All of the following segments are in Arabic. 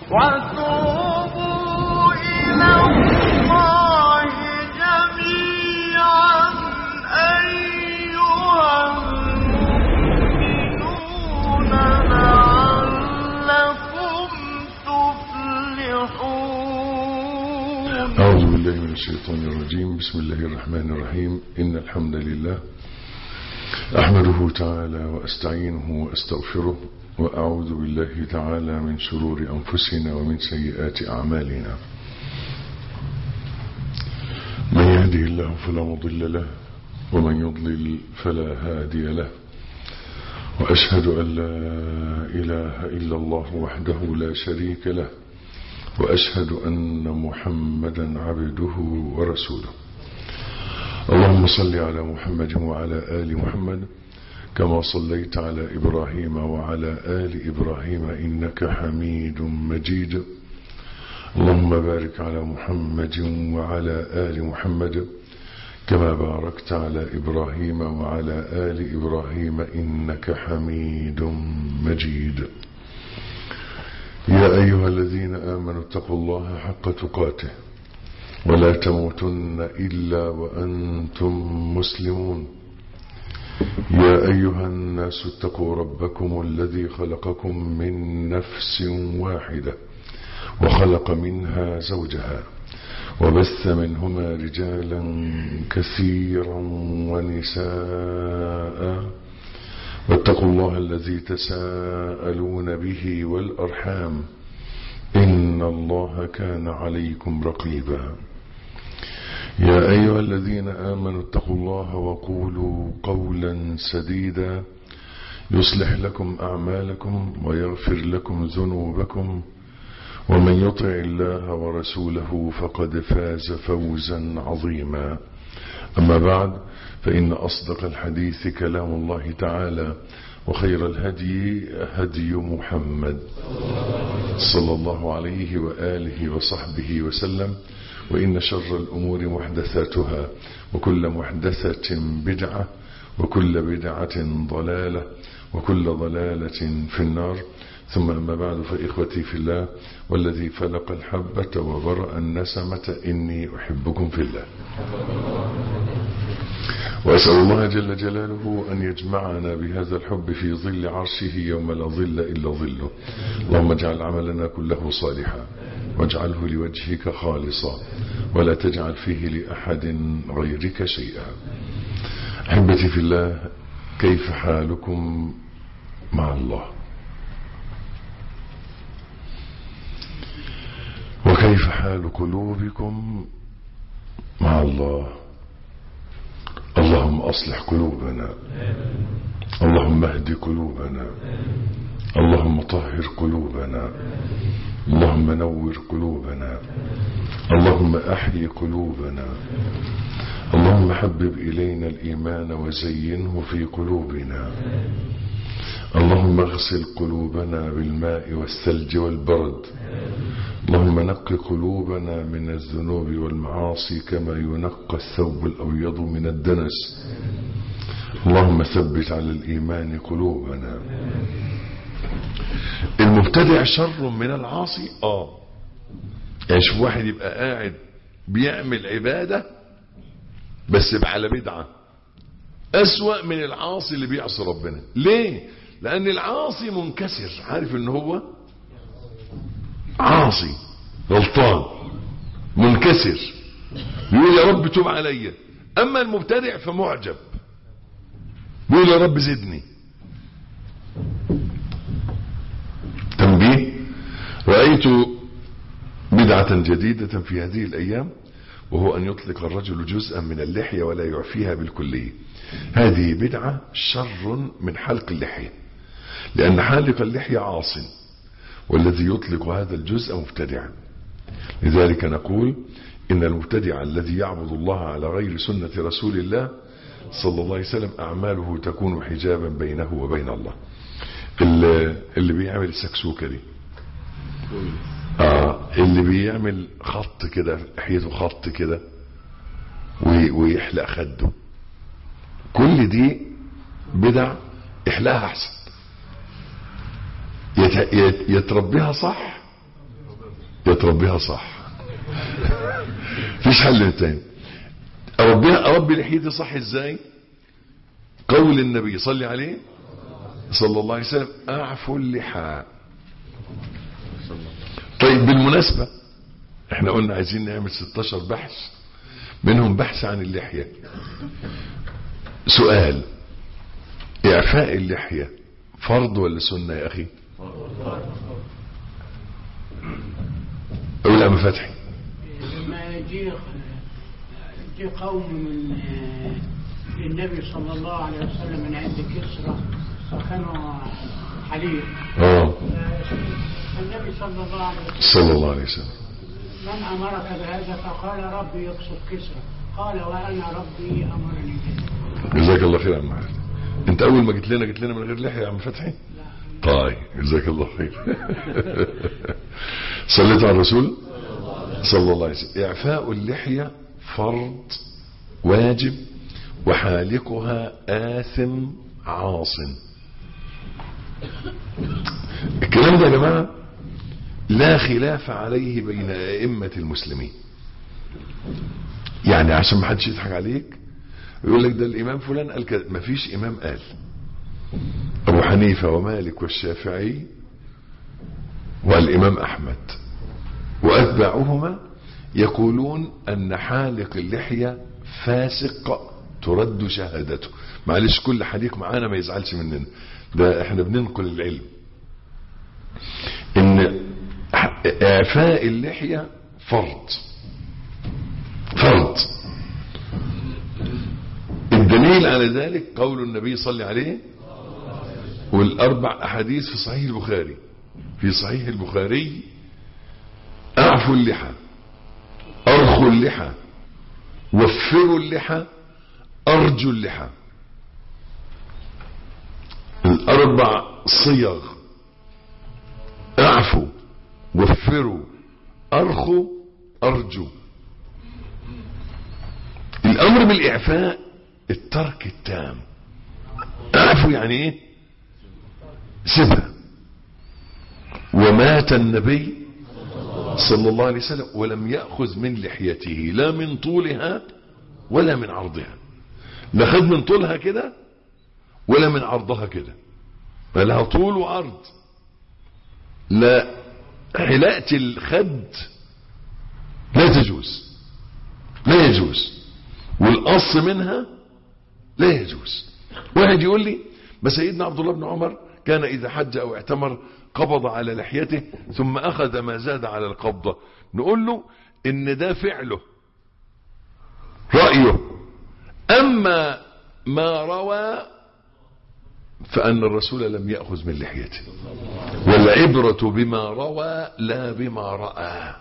وتوبوا إلى الله جميعا أيها المؤمنون لعلكم تفلحون. أعوذ بالله من الشيطان الرجيم. بسم الله الرحمن الرحيم. إن الحمد لله أحمده تعالى وأستعينه وأستغفره وأعوذ بالله تعالى من شرور أنفسنا ومن سيئات أعمالنا. من يهده الله فلا مضل له ومن يضلل فلا هادي له، وأشهد أن لا إله إلا الله وحده لا شريك له، وأشهد أن محمدا عبده ورسوله. اللهم صل على محمد وعلى آل محمد كما صليت على إبراهيم وعلى آل إبراهيم إنك حميد مجيد. اللهم بارك على محمد وعلى آل محمد كما باركت على إبراهيم وعلى آل إبراهيم إنك حميد مجيد. يا أيها الذين آمنوا اتقوا الله حق تقاته ولا تموتن إلا وأنتم مسلمون. يا أيها الناس اتقوا ربكم الذي خلقكم من نفس واحدة وخلق منها زوجها وبث منهما رجالا كثيرا ونساء، واتقوا الله الذي تساءلون به والأرحام إن الله كان عليكم رقيبا. يا أيها الذين آمنوا اتقوا الله وقولوا قولا سديدا يصلح لكم أعمالكم ويغفر لكم ذنوبكم، ومن يطع الله ورسوله فقد فاز فوزا عظيما. أما بعد، فإن أصدق الحديث كلام الله تعالى، وخير الهدي هدي محمد صلى الله عليه وآله وصحبه وسلم، وإن شر الأمور محدثاتها، وكل محدثة بدعة، وكل بدعة ضلالة، وكل ضلالة في النار. ثم أما بعد، فإخوتي في الله والذي فلق الحبة وبرأ النسمة إني أحبكم في الله، وأسأل الله جل جلاله أن يجمعنا بهذا الحب في ظل عرشه يوم لا ظل إلا ظله. اللهم اجعل عملنا كله صالحا واجعله لوجهك خالصا ولا تجعل فيه لأحد غيرك شيئا. أحبتي في الله، كيف حالكم مع الله؟ وكيف حال قلوبكم مع الله؟ اللهم أصلح قلوبنا، اللهم اهد قلوبنا، اللهم طهر قلوبنا، اللهم نور قلوبنا، اللهم أحيي قلوبنا، اللهم حبب إلينا الإيمان وزينه في قلوبنا، اللهم اغسل قلوبنا بالماء والثلج والبرد، اللهم نقي قلوبنا من الذنوب والمعاصي كما ينقى الثوب الأبيض من الدنس. اللهم ثبت على الإيمان قلوبنا. المبتدع شر من العاصي. يعني شوف واحد يبقى قاعد بيعمل عبادة بس على بدعة، أسوأ من العاصي اللي بيعصي ربنا. ليه؟ لأن العاصي منكسر، عارف ان هو عاصي غلطان منكسر، يقول يا رب توب عليا. أما المبتدع فمعجب، يقول يا رب زدني. تنبيه: رأيت بدعة جديدة في هذه الأيام، وهو أن يطلق الرجل جزءا من اللحية ولا يعفيها بالكلية. هذه بدعة شر من حلق اللحية، لأن حالق اللحية عاصٍ، والذي يطلق هذا الجزء مبتدع. لذلك نقول إن المبتدع الذي يعبد الله على غير سنة رسول الله صلى الله عليه وسلم أعماله تكون حجابا بينه وبين الله. اللي بيعمل السكسوكة دي، اللي بيعمل خط كده لحيته، خط كده ويحلق خده، كل دي بدع. احلقها احسن، يتربيها صح يا تربيها صح. مفيش حل تاني. اربي لحيتي صح ازاي؟ قول النبي صلي عليه صلى الله عليه وسلم اعفوا اللحى. طيب بالمناسبة احنا قلنا عايزين نعمل 16 بحث، منهم بحث عن اللحية. سؤال: اعفاء اللحية فرض ولا سنة يا اخي؟ اقول ام فتحي؟ لما يجي قوم من النبي صلى الله عليه وسلم من عند كسرى وكانوا حليب، النبي صلى الله عليه وسلم من أمرك بهذا؟ فقال ربي يقصد كسرى. قال وأنا ربي أمرني به. جزاك الله خير يا عم فتحي. انت اول ما جيت لنا من غير لحية يا عم فتحي؟ طيب جزاك الله خير. صليت على الرسول صلى الله عليه وسلم. اعفاء اللحية فرض واجب، وحالقها آثم عاص. الكلام ده يا جماعة لا خلاف عليه بين أئمة المسلمين. يعني عشان ما حدش يضحك عليك يقول لك ده الإمام فلان قال كده، مفيش إمام قال. أبو حنيفة ومالك والشافعي والإمام أحمد وأتباعهما يقولون أن حالق اللحية فاسق ترد شهادته. معلش كل حديق معانا ما يزعلش مننا، ده احنا بننقل العلم. ان اعفاء اللحية فرض. الدليل على ذلك قول النبي صلى عليه والاربع احاديث في صحيح البخاري اعفوا اللحى، ارخوا اللحى، وفروا اللحى، ارجوا اللحى. الاربع صيغ: اعفوا، وفروا، ارخوا، ارجوا. الامر بالاعفاء الترك التام. اعفوا يعني ايه؟ سيبها. ومات النبي صلى الله عليه وسلم ولم يأخذ من لحيته لا من طولها ولا من عرضها. لا خد من طولها كده ولا من عرضها كده، ما لها طول وعرض. لا حلاقة الخد لا يجوز، والقص منها لا يجوز. واحد يقول لي بس سيدنا عبد الله بن عمر كان إذا حج أو اعتمر قبض على لحيته ثم أخذ ما زاد على القبضة. نقول له إن ده فعله رأيه، أما ما روى فأن الرسول لم يأخذ من لحيته، والعبرة بما روى لا بما رأى.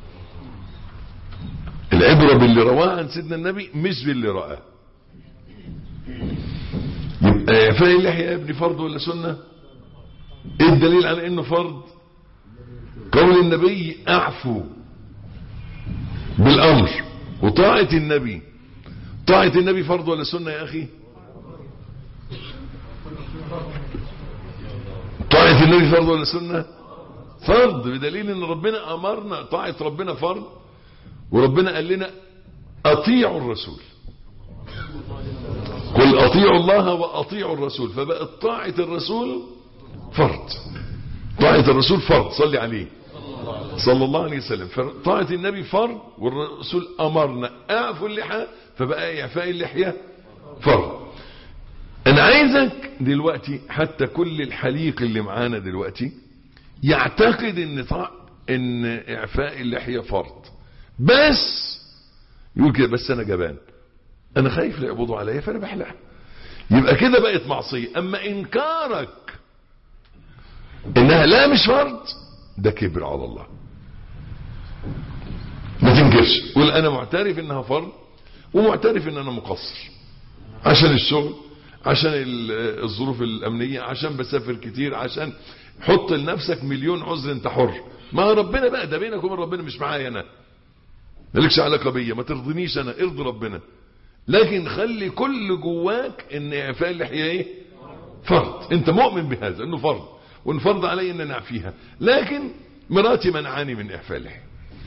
العبرة باللي رواه عن سيدنا النبي مش باللي رأى. يبقى اعفاء اللحية يا ابني فرض ولا سنة؟ ايه الدليل على انه فرض؟ قول النبي اعفوا بالامر وطاعة النبي. طاعة النبي فرض ولا سنة يا اخي؟ طاعة النبي فرض ولا سنة؟ فرض، بدليل ان ربنا امرنا طاعة ربنا فرض، وربنا قال لنا اطيعوا الرسول، قل اطيعوا الله واطيعوا الرسول. فبقت طاعة الرسول فرض. طاعة الرسول فرض، صلي عليه صلى الله عليه وسلم. طاعة النبي فرض، والرسول امرنا اعفوا اللحى، فبقى اعفاء اللحية فرض. انا عايزك دلوقتي حتى كل الحليق اللي معانا دلوقتي يعتقد ان اعفاء اللحية فرض، بس يقول كده بس انا جبان، انا خايف لا يقبضوا عليا فانا بحلق. يبقى كده بقت معصية. اما انكارك انها لا مش فرض ده كبر على الله. ما تنكرش، قول انا معترف انها فرض ومعترف ان انا مقصر عشان الشغل، عشان الظروف الامنية، عشان بسافر كتير، عشان حط لنفسك مليون عذر، انت حر. ما ربنا بقى ده بينك وبين ربنا، مش معايا انا، مالكش علاقة بيا، ما ترضنيش انا، ارضي ربنا. لكن خلي كل جواك ان اعفاء اللحية ايه؟ فرض. انت مؤمن بهذا انه فرض، وان فرض علي ان نعفيها، لكن مراتي منعاني من اعفاء اللحية.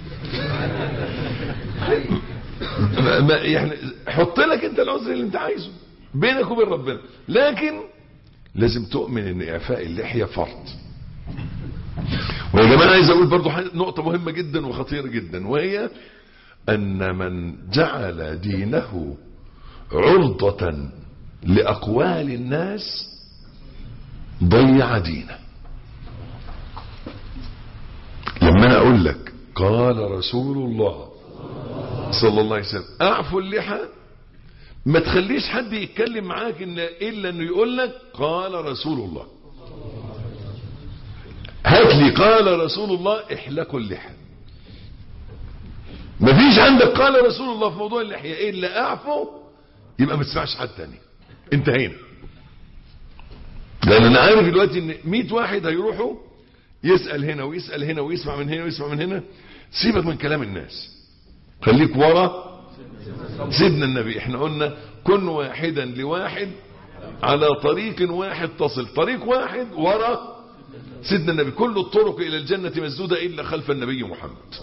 يعني حط لك انت العذر اللي انت عايزه بينك وبين ربنا، لكن لازم تؤمن ان اعفاء اللحية فرض. ويا جماعة عايز اقول برضو نقطة مهمة جدا وخطيرة جدا، وهي ان من جعل دينه عرضة لاقوال الناس ضيع دينه. لما انا اقول لك قال رسول الله صلى الله عليه وسلم اعفوا اللحى، ما تخليش حد يتكلم معاك الا انه يقول لك قال رسول الله. هات لي قال رسول الله احلقوا اللحى. ما فيش عندك قال رسول الله في موضوع اللحية الا اعفوا، يبقى ما تسمعش حد تاني، انتهينا. لان انا عارف دلوقتي ان 100 واحد هيروحوا يسأل هنا ويسأل هنا ويسمع من هنا ويسمع من هنا. سيبك من كلام الناس، خليك ورا سيدنا النبي. احنا قلنا كن واحدا لواحد على طريق واحد تصل، طريق واحد ورا سيدنا النبي. كل الطرق الى الجنة مسدودة الا خلف النبي محمد.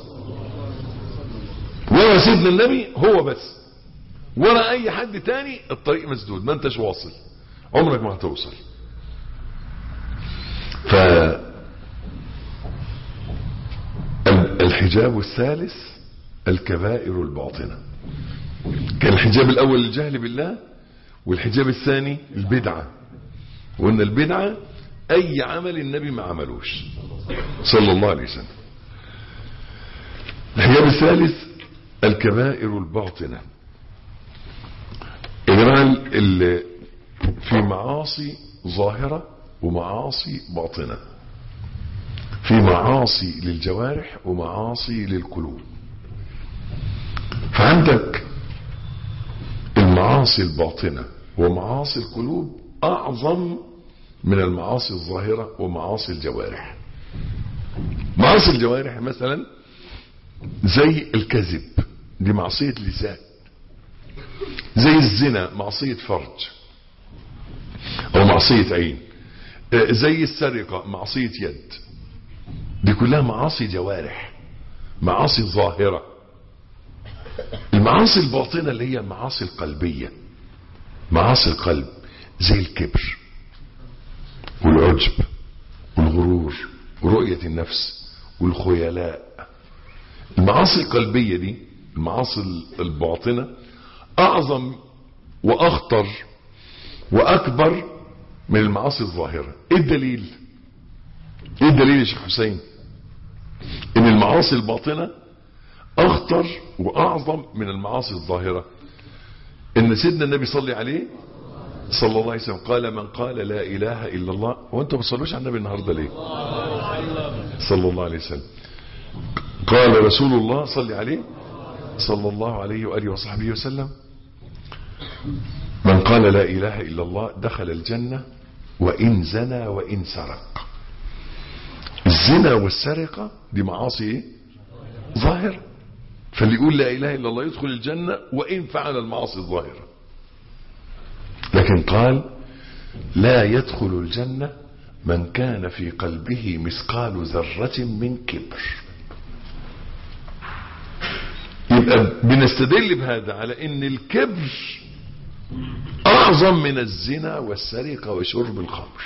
ورا سيدنا النبي هو بس، ورا اي حد تاني الطريق مسدود، ما انتش واصل، عمرك ما هتوصل. الحجاب الثالث الكبائر الباطنة. كان الحجاب الاول الجهل بالله، والحجاب الثاني البدعة. وان البدعة اي عمل النبي ما عملوش صلى الله عليه وسلم. الحجاب الثالث الكبائر الباطنة. يا جماعة في معاصي ظاهرة ومعاصي باطنة، في معاصي للجوارح ومعاصي للقلوب. فعندك المعاصي الباطنة ومعاصي القلوب أعظم من المعاصي الظاهرة ومعاصي الجوارح. معاصي الجوارح مثلا زي الكذب، دي معصية لسان. زي الزنا معصية فرج أو معصية عين. زي السرقة معصية يد. دي كلها معاصي جوارح، معاصي ظاهرة. المعاصي الباطنة اللي هي المعاصي القلبية، معاصي القلب، زي الكبر والعجب والغرور ورؤية النفس والخيلاء. المعاصي القلبية دي، المعاصي الباطنة، أعظم وأخطر وأكبر من المعاصي الظاهرة. ايه الدليل؟ ايه الدليل يا شيخ حسين ان المعاصي الباطنة اخطر واعظم من المعاصي الظاهرة؟ ان سيدنا النبي صلى عليه صلى الله عليه وسلم قال من قال لا اله الا الله. وانتم ما بتصلوش على النبي النهارده ليه؟ صلى الله عليه وسلم. قال رسول الله صلى عليه صلى الله عليه واله وصحبه وسلم من قال لا اله الا الله دخل الجنة وان زنى وان سرق. الزنا والسرقة دي معاصي ظاهرة، فاللي يقول لا اله الا الله يدخل الجنة وان فعل المعاصي الظاهرة. لكن قال لا يدخل الجنة من كان في قلبه مثقال ذرة من كبر. يبقى بنستدل بهذا على ان الكبر اعظم من الزنا والسرقة وشرب الخمر.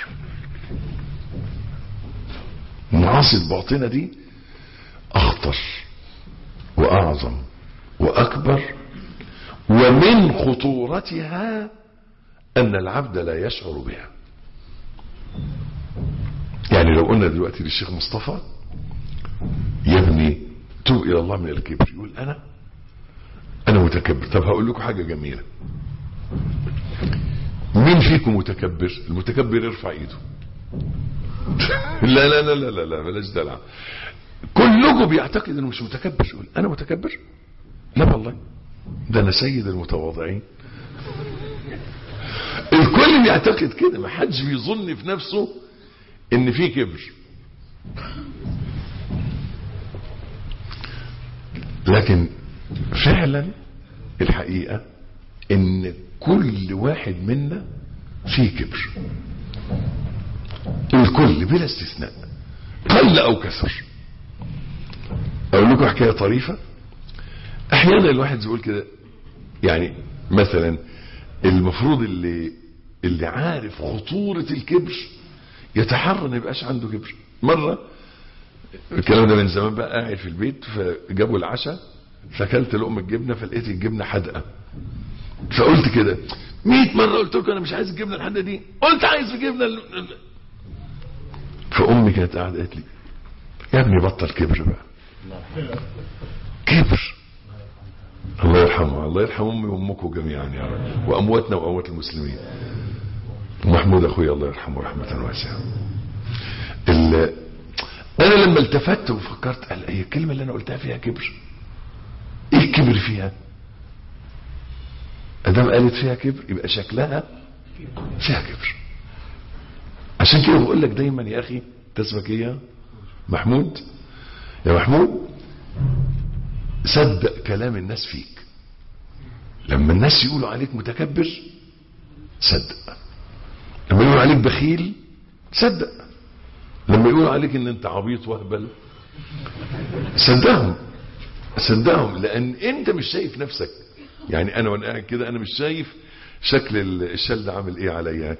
المعاصي الباطنة دي اخطر واعظم واكبر، ومن خطورتها ان العبد لا يشعر بها. يعني لو قلنا دلوقتي للشيخ مصطفى يا ابني توب الى الله من الكبر، يقول انا متكبر. طب هقول لكم حاجة جميلة، مين فيكم متكبر؟ المتكبر يرفع ايده. لا لا لا لا لا بلاش دلع. كلكم بيعتقد انه مش متكبر، يقول انا متكبر. لا والله ده انا سيد المتواضعين. الكل بيعتقد كده، ما حدش بيظن في نفسه ان في كبر. لكن فعلا الحقيقة ان كل واحد منا فيه كبر، الكل بلا استثناء، قل او كثر. لكم حكاية طريفة. احيانا الواحد يقول كده، يعني مثلا المفروض اللي عارف خطورة الكبر يتحرى ما يبقاش عنده كبر. مرة الكلام ده من زمان بقى، قاعد في البيت فجابوا العشاء، فاكلت لقمة جبنة فلقيت الجبنة حدقة، فقلت كده 100 مرة قلت لكم انا مش عايز الجبنة الحدقة دي، قلت عايز الجبنة فامي كانت قاعدة قالت لي يا ابني بطل كبر بقى. كبر. الله يرحمه، الله يرحم امي وامكم جميعا يا رب، وامواتنا واموات المسلمين. ومحمود اخويا الله يرحمه رحمة واسعة. انا لما التفت وفكرت قال ايه الكلمة اللي انا قلتها فيها كبر؟ ايه الكبر فيها؟ ادام قالت فيها كبر يبقى شكلها فيها كبر. عشان كده بقول لك دايما يا اخي، اسمك ايه يا محمود؟ يا محمود صدق كلام الناس فيك. لما الناس يقولوا عليك متكبر صدق، لما يقولوا عليك بخيل صدق، لما يقولوا عليك ان انت عبيط وهبل صدقهم، لان انت مش شايف نفسك. يعني انا وانا قاعد كده انا مش شايف شكل الشل ده عامل ايه عليا،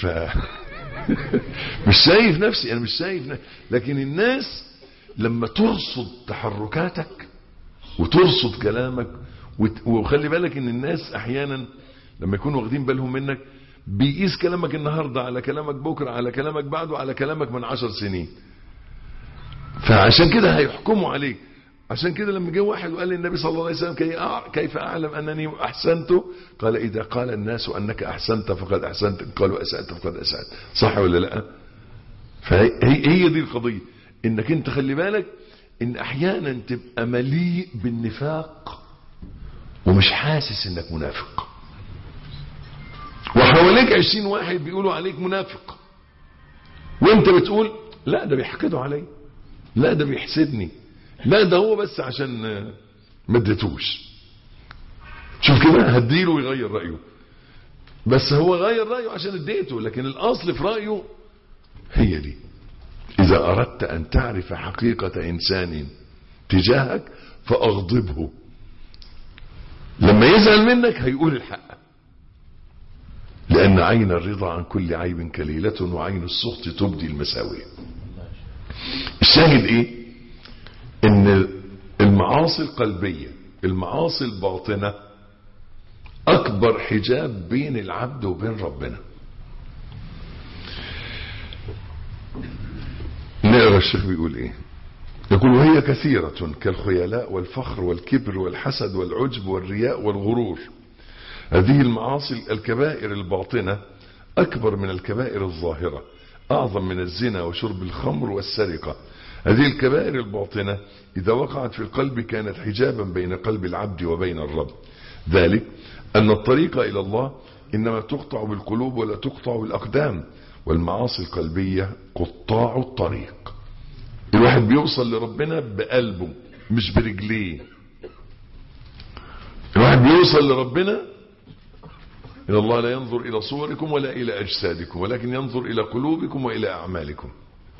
مش شايف نفسي، انا مش شايف لكن الناس لما ترصد تحركاتك وترصد كلامك وخلي بالك ان الناس احيانا لما يكونوا واخدين بالهم منك بيقيس كلامك النهاردة على كلامك بكرة على كلامك بعده على كلامك من 10 سنين، فعشان كده هيحكموا عليك. عشان كده لما جه واحد وقال للنبي صلى الله عليه وسلم كيف أعلم أنني أحسنت؟ قال إذا قال الناس أنك أحسنت فقد أحسنت، قالوا أسأت فقد أسأت. صح ولا لا؟ فهي دي القضية، إنك أنت خلي بالك إن أحيانا تبقى مليء بالنفاق ومش حاسس إنك منافق، وحواليك 20 واحد بيقولوا عليك منافق، وانت بتقول لا ده بيحقدوا علي، لا ده بيحسدني، لا ده هو بس عشان ما اديتوش. شوف كده هديله ويغير رأيه، بس هو غير رأيه عشان اديته، لكن الأصل في رأيه هي دي. إذا أردت أن تعرف حقيقة إنسان تجاهك فأغضبه، لما يزعل منك هيقول الحق، لأن عين الرضا عن كل عيب كليلة وعين السخط تبدي المساوئ. الشاهد ايه؟ ان المعاصي القلبية المعاصي الباطنة اكبر حجاب بين العبد وبين ربنا. نقرأ الشيخ بيقول ايه؟ يقول وهي كثيرة كالخيلاء والفخر والكبر والحسد والعجب والرياء والغرور. هذه المعاصي الكبائر الباطنة أكبر من الكبائر الظاهرة، أعظم من الزنا وشرب الخمر والسرقة. هذه الكبائر الباطنة إذا وقعت في القلب كانت حجابا بين قلب العبد وبين الرب، ذلك أن الطريق إلى الله إنما تقطع بالقلوب ولا تقطع بالأقدام، والمعاصي القلبية قطاع الطريق. الواحد بيوصل لربنا بقلبه مش برجليه. الواحد بيوصل لربنا إن الله لا ينظر إلى صوركم ولا إلى أجسادكم ولكن ينظر إلى قلوبكم وإلى أعمالكم.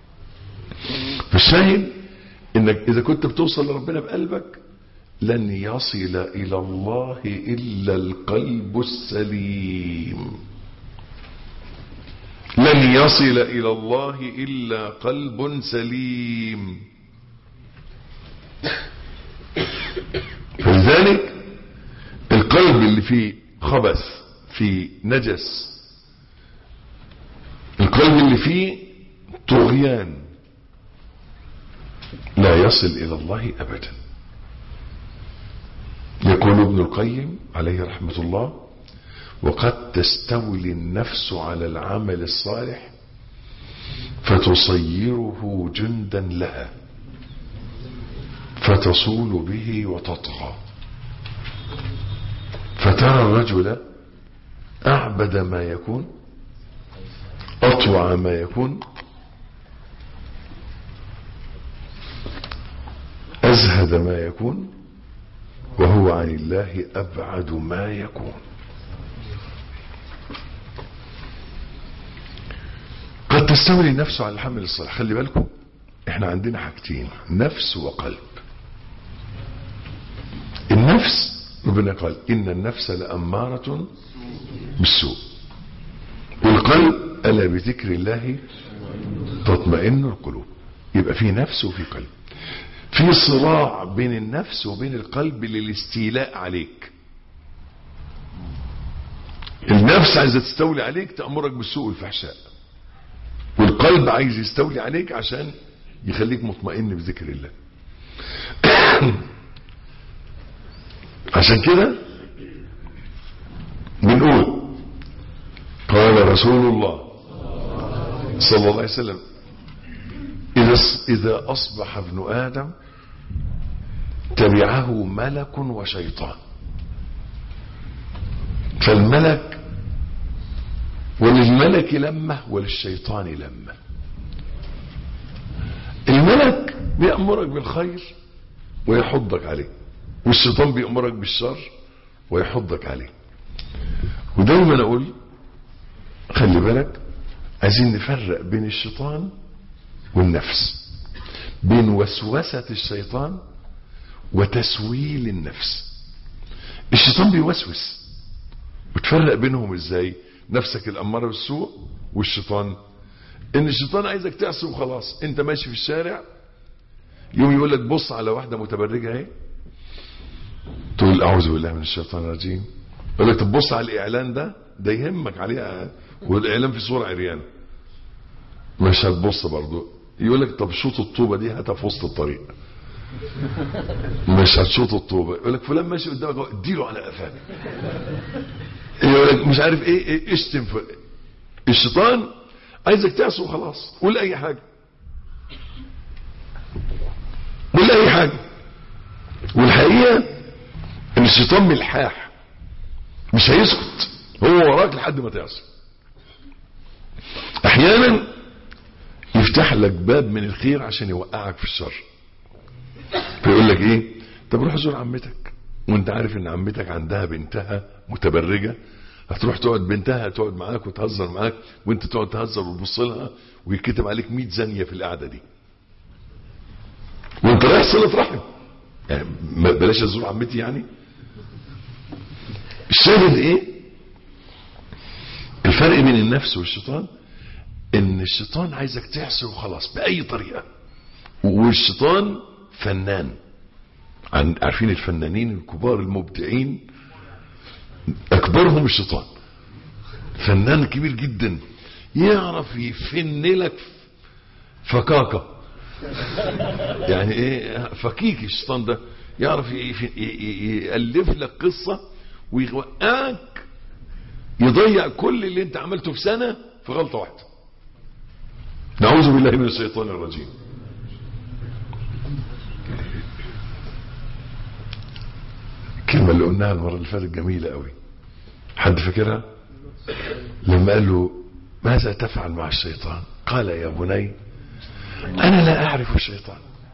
فالشاهد إنك إذا كنت بتوصل لربنا بقلبك لن يصل إلى الله إلا القلب السليم، لن يصل إلى الله إلا قلب سليم. فلذلك القلب اللي فيه خبث في نجس، القلب اللي فيه طغيان لا يصل إلى الله أبدا. يقول ابن القيم عليه رحمة الله وقد تستولي النفس على العمل الصالح فتصيره جندا لها فتصول به وتطغى، فترى الرجل أعبد ما يكون أطوع ما يكون أزهد ما يكون وهو عن الله أبعد ما يكون. قد تستولي النفس على الحمل الصالح. خلي بالكم احنا عندنا حاجتين، نفس وقلب. النفس ربنا قال إن النفس لأمارة بالسوء، والقلب ألا بذكر الله تطمئن القلوب. يبقى في نفس وفي قلب، في صراع بين النفس وبين القلب للاستيلاء عليك. النفس عايزة تستولي عليك تأمرك بالسوء والفحشاء، والقلب عايز يستولي عليك عشان يخليك مطمئن بذكر الله. عشان كده بنقول قال رسول الله صلى الله عليه وسلم إذا أصبح ابن آدم تبعه ملك وشيطان، فالملك وللملك لمة وللشيطان لمة. الملك بيأمرك بالخير ويحضك عليه، والشيطان بيأمرك بالشر ويحضك عليه. ودايما اقول خلي بالك، عايزين نفرق بين الشيطان والنفس، بين وسوسة الشيطان وتسويل النفس. الشيطان بيوسوس، وتفرق بينهم ازاي؟ نفسك الأمارة بالسوء والشيطان. ان الشيطان عايزك تعصي وخلاص. انت ماشي في الشارع يوم يقول لك بص على واحدة متبرجة اهي، تقول اعوذ بالله من الشيطان الرجيم. يقول لك طب بص على الاعلان ده يهمك عليها، والاعلان في صورة عريان، مش هتبص برضو. يقول لك طب شوط الطوبة دي هاتها في وسط الطريق، مش هتشوط الطوبة. يقول لك فلان ماشي قدامك اديله على قفاه. يقول لك مش عارف ايه اشتم. الشيطان عايزك تعصي وخلاص، قول اي حاجة، قول اي حاجة. والحقيقة ان الشيطان ملحاح، مش هيسكت، هو وراك لحد ما تعصي. احيانا يفتح لك باب من الخير عشان يوقعك في الشر، فيقول لك ايه؟ طب روح زور عمتك، وانت عارف ان عمتك عندها بنتها متبرجة، هتروح تقعد، بنتها تقعد معاك وتهزر معاك، وانت تقعد تهزر وتبص لها، ويكتب عليك 100 زانية في القعدة دي، وانت رايح صلة رحم. يعني بلاش ازور عمتي يعني. الشاهد ايه؟ الفرق بين النفس والشيطان ان الشيطان عايزك تعصي وخلاص بأي طريقة، والشيطان فنان. عارفين الفنانين الكبار المبدعين اكبرهم الشيطان، فنان كبير جدا يعرف يفن لك فكاكة. يعني ايه فكيك؟ الشيطان ده يعرف يألف لك قصة ويوقعك، يضيع كل اللي انت عملته في سنة في غلطة واحدة. نعوذ بالله من الشيطان الرجيم. الكلمة اللي قلناها المرة اللي فاتت جميلة قوي، حد فاكرها؟ لما قال له ماذا تفعل مع الشيطان؟ قال يا بني أنا لا أعرف الشيطان،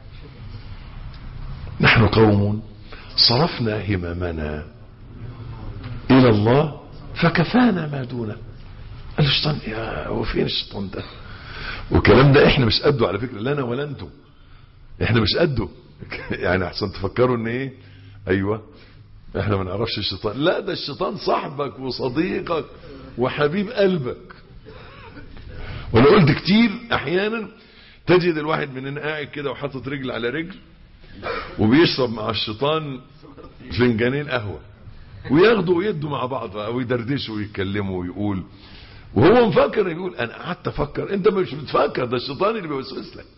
نحن قوم صرفنا هممنا إلى الله فكفانا ما دونه. قال الشيطان يا هو فين الشيطان ده؟ والكلام ده احنا مش قده على فكرة، لا انا ولا انتم، احنا مش قده. يعني احسن تفكروا ان ايه، ايوه احنا ما نعرفش الشيطان. لا، ده الشيطان صاحبك وصديقك وحبيب قلبك. وانا قلت كتير احيانا تجد الواحد مننا قاعد كده وحاطط رجل على رجل وبيشرب مع الشيطان فنجانين قهوة، وياخدوا ويدوا مع بعض ويدردشوا ويتكلموا ويقول، وهو مفكر يقول انا قعدت افكر. انت مش بتفكر، ده الشيطان اللي بيوسوس لك.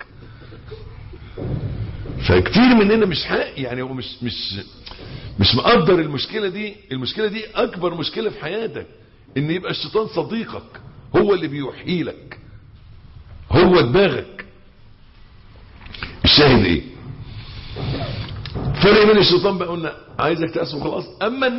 فكتير مننا مش يعني هو مش مقدر المشكلة دي. المشكلة دي اكبر مشكلة في حياتك، ان يبقى الشيطان صديقك، هو اللي بيوحي لك، هو دماغك. الشاهد ايه؟ فرق بين الشيطان بقى قلنا عايزك تأسه خلاص. اما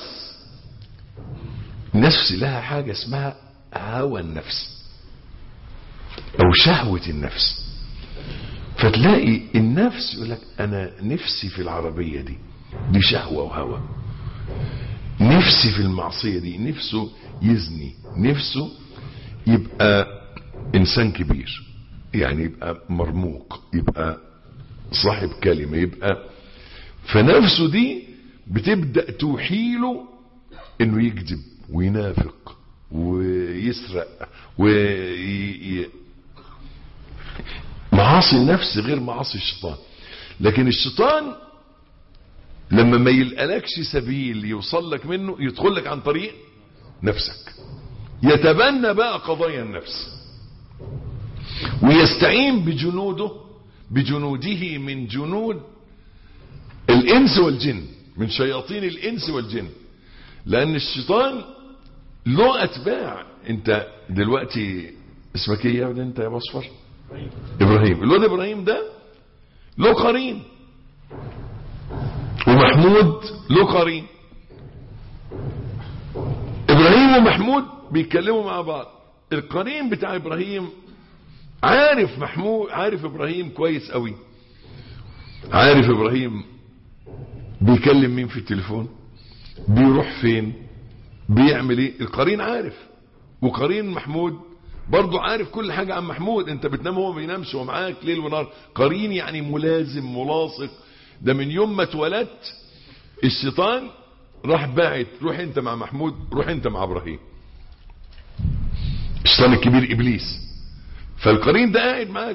النفس لها حاجة اسمها هوى النفس او شهوة النفس. فتلاقي النفس يقول لك انا نفسي في العربية دي شهوة وهوى، نفسي في المعصية دي، نفسه يزني، نفسه يبقى انسان كبير، يعني يبقى مرموق، يبقى صاحب كلمة، يبقى فنفسه دي بتبدأ توحيله انه يكذب وينافق ويسرق معاصي النفس غير معاصي الشيطان. لكن الشيطان لما ما يلقلكش سبيل يوصل لك منه يدخل لك عن طريق نفسك، يتبنى بقى قضايا النفس ويستعين بجنوده من جنود الانس والجن، من شياطين الانس والجن. لان الشيطان له اتباع. انت دلوقتي اسمك ايه يا ابني انت يا مصفر؟ ابراهيم. الواد ابراهيم ده له قرين، ومحمود له قرين. ابراهيم ومحمود بيتكلموا مع بعض. القرين بتاع ابراهيم عارف محمود، عارف ابراهيم كويس قوي، عارف ابراهيم بيكلم مين في التليفون، بيروح فين، بيعمل ايه. القرين عارف. وقرين محمود برضو عارف كل حاجة عن محمود. انت بتنام هو ما بينامش، هو معاك ليل ونهار. قرين يعني ملازم ملاصق. ده من يوم ما اتولدت الشيطان راح باعت، روح انت مع محمود، روح انت مع ابراهيم. الشيطان الكبير ابليس. فالقرين ده قاعد معاك.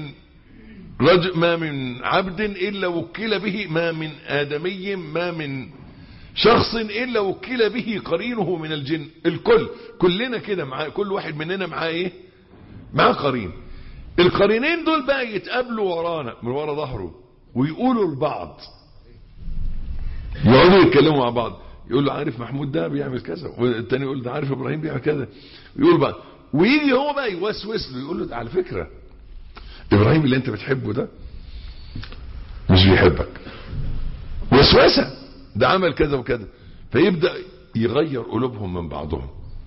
ما من عبد الا وكل به، ما من ادمي، ما من شخص الا وكل به قرينه من الجن. كلنا كده معاه، كل واحد مننا معاه ايه؟ معاه قرين. القرينين دول بقى يتقابلوا ورانا من ورا ظهره ويقولوا لبعض، يقعدوا يتكلموا مع بعض. يقول له عارف محمود ده بيعمل كذا، والتاني يقول ده عارف ابراهيم بيعمل كذا، يقول بقى. ويجي هو بقى يوسوس له، يقول له ده على فكرة ابراهيم اللي انت بتحبه ده مش بيحبك، وسوسة، ده عمل كذا وكذا. فيبدأ يغير قلوبهم من بعضهم.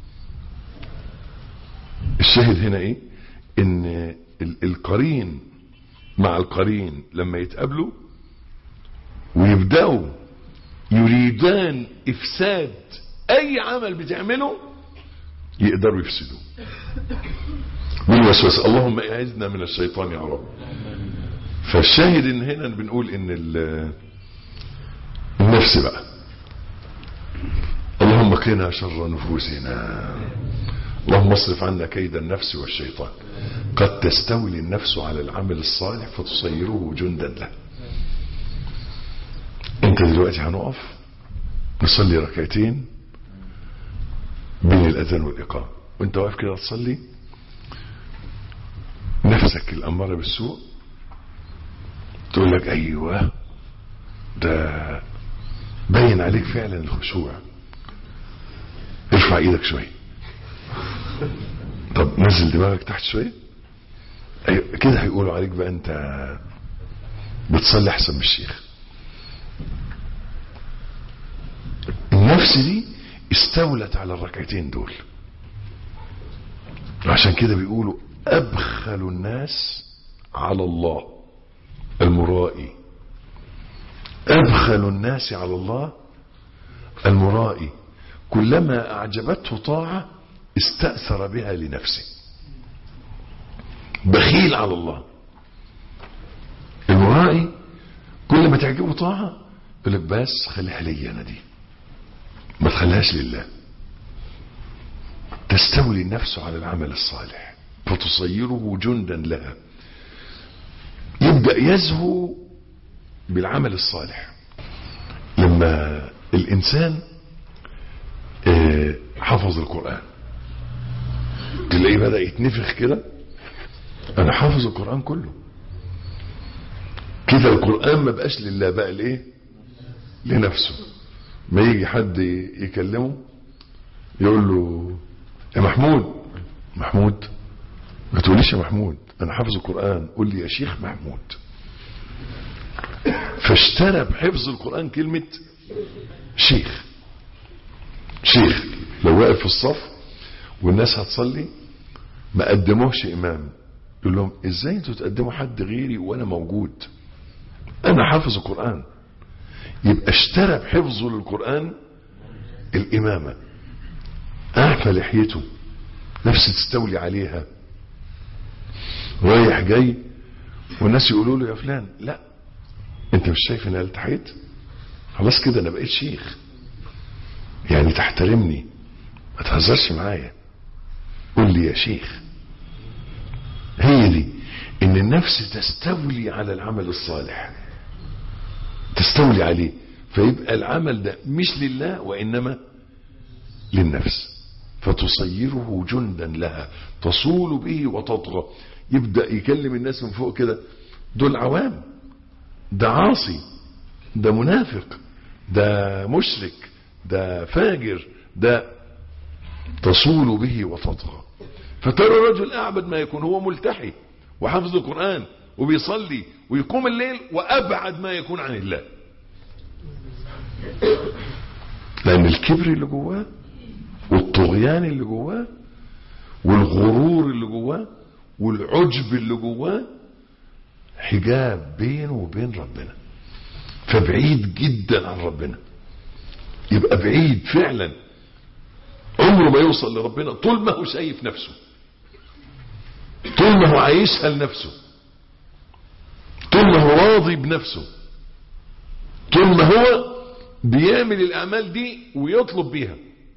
الشاهد هنا ايه؟ ان القرين مع القرين لما يتقابلوا ويبدأوا يريدان افساد اي عمل بتعمله يقدروا يفسدوا بالوسوسة. اللهم اعذنا من الشيطان يا رب. فالشاهد ان هنا بنقول ان النفس بقى، اللهم قنا شر نفوسنا، اللهم اصرف عنا كيد النفس والشيطان. قد تستولي النفس على العمل الصالح فتصيره جندا له. انت دلوقتي هنقف نصلي ركعتين بين الاذان والاقامه، وانت واقف كده تصلي، نفسك الاماره بالسوء تقول لك ايوه ده باين عليك فعلا الخشوع، ارفع ايدك شويه، طب نزل دماغك تحت شويه. أيوة كده هيقولوا عليك بقى انت بتصلي احسن من الشيخ. النفس دي استولت على الركعتين دول. عشان كده بيقولوا ابخل الناس على الله المرائي. ابخل الناس على الله المرائي. كلما اعجبته طاعة استأثر بها لنفسه. بخيل على الله. المرائي كل ما تعجبه طاعة يقول لك بس خليها لي انا دي، ما تخليهاش لله. تستولي النفس على العمل الصالح فتصيره جندا لها. يبدأ يزهو بالعمل الصالح. لما الإنسان حفظ القرآن تلاقيه بدأ يتنفخ كده، أنا حافظ القرآن كله كده. القرآن ما بقاش لله، بقى لإيه؟ لنفسه. ما يجي حد يكلمه يقول له يا محمود ما تقوليش يا محمود أنا حافظ القرآن، قول لي يا شيخ محمود. فاشترى بحفظ القرآن كلمة شيخ. لو واقف في الصف والناس هتصلي ما قدموهش إمام، يقول لهم ازاي انتوا تقدموا حد غيري وانا موجود، انا حافظ القرآن. يبقى اشترى بحفظه للقرآن الإمامة. أعفى لحيته، نفسه تستولي عليها، رايح جاي والناس يقولوا له يا فلان لا انت مش شايف ان انا التحيت، خلاص كده انا بقيت شيخ، يعني تحترمني، ما تهزرش معايا، قول لي يا شيخ. هي دي ان النفس تستولي على العمل الصالح، تستولي عليه، فيبقى العمل ده مش لله وانما للنفس، فتصيره جندا لها تصول به وتطغى. يبدأ يكلم الناس من فوق كده، دول عوام، ده عاصي، ده منافق، ده مشرك، ده فاجر، ده تصول به وتطغى. فترى الرجل أعبد ما يكون، هو ملتحي وحافظ القرآن وبيصلي ويقوم الليل، وأبعد ما يكون عن الله، لأن الكبر اللي جواه والطغيان اللي جواه والغرور اللي جواه والعجب اللي جواه حجاب بينه وبين ربنا، فبعيد جدا عن ربنا، يبقى بعيد فعلا، عمره ما يوصل لربنا طول ما هو شايف نفسه، طول ما هو عايشها لنفسه، طول ما هو راضي بنفسه، طول ما هو بيعمل الأعمال دي ويطلب بيها.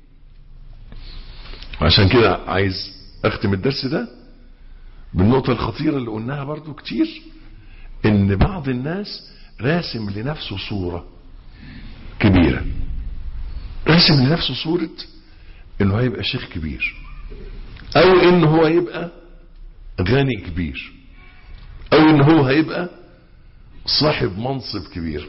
عشان كده عايز اختم الدرس ده بالنقطة الخطيرة اللي قلناها برضو كتير، ان بعض الناس راسم لنفسه صورة كبيرة، راسم لنفسه صورة انه هيبقى شيخ كبير، او انه هو هيبقى غني كبير، او انه هو هيبقى صاحب منصب كبير.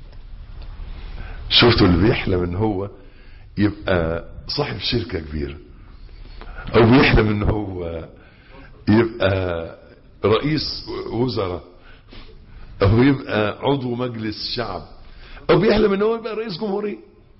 شفتوا اللي بيحلم ان هو يبقى صاحب شركة كبيرة، او بيحلم ان هو يبقى رئيس وزراء، او يبقى عضو مجلس شعب، او بيحلم ان هو يبقى رئيس جمهورية،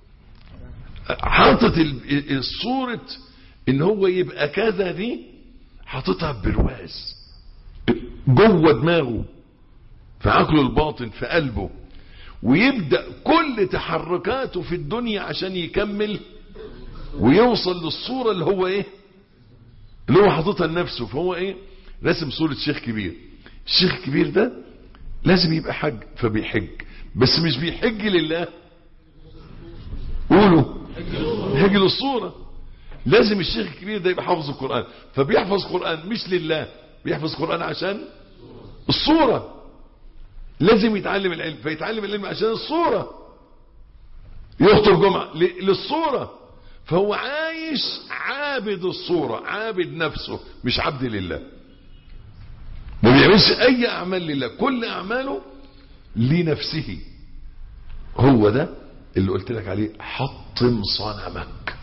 حاطط الصورة ان هو يبقى كذا دي، حاططها برواز جوه دماغه، في عقله الباطن، في قلبه، ويبدأ كل تحركاته في الدنيا عشان يكمل ويوصل للصورة اللي هو ايه، اللي هو حاططها لنفسه. فهو ايه، رسم صورة شيخ كبير. الشيخ الكبير ده لازم يبقى حج، فبيحج، بس مش بيحج لله، قولوا بيحج للصورة. لازم الشيخ الكبير ده يبقى حافظ القرآن، فبيحفظ قرآن مش لله، بيحفظ قرآن عشان الصورة. لازم يتعلم العلم، فيتعلم العلم عشان الصورة. يخطب جمعة للصورة. فهو عايش عابد الصورة، عابد نفسه، مش عبد لله. ما بيعملش اي اعمال لله، كل اعماله لنفسه. هو ده اللي قلت لك عليه، حطم صنمك.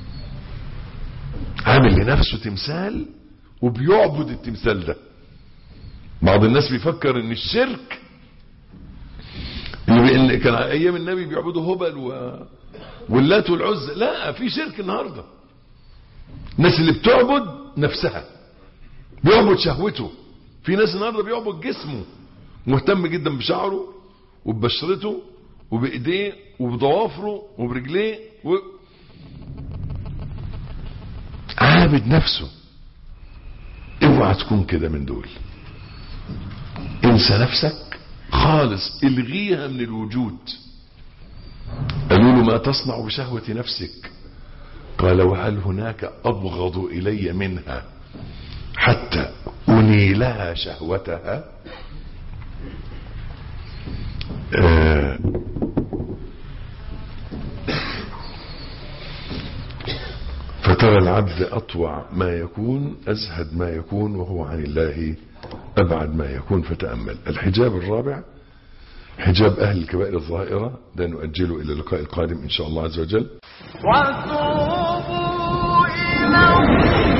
عامل لنفسه تمثال وبيعبد التمثال ده. بعض الناس بيفكر ان الشرك اللي كان ايام النبي بيعبدوا هبل واللات والعزى، لا، في شرك النهارده. الناس اللي بتعبد نفسها، بيعبد شهوته. في ناس النهارده بيعبد جسمه، مهتم جدا بشعره وببشرته وبايديه وبضوافره وبرجليه عابد نفسه. اوعى تكون كده من دول. انسى نفسك خالص، الغيها من الوجود. قالوا له: ما تصنع بشهوة نفسك؟ قال: وهل هناك أبغض إلي منها حتى أنيلها شهوتها؟ فترى العبد أطوع ما يكون، أزهد ما يكون، وهو عن الله أبعد ما يكون. فتأمل. الحجاب الرابع حجاب أهل الكبائر الظاهرة، ده نؤجله إلى اللقاء القادم إن شاء الله عز وجل. وتوبوا إلى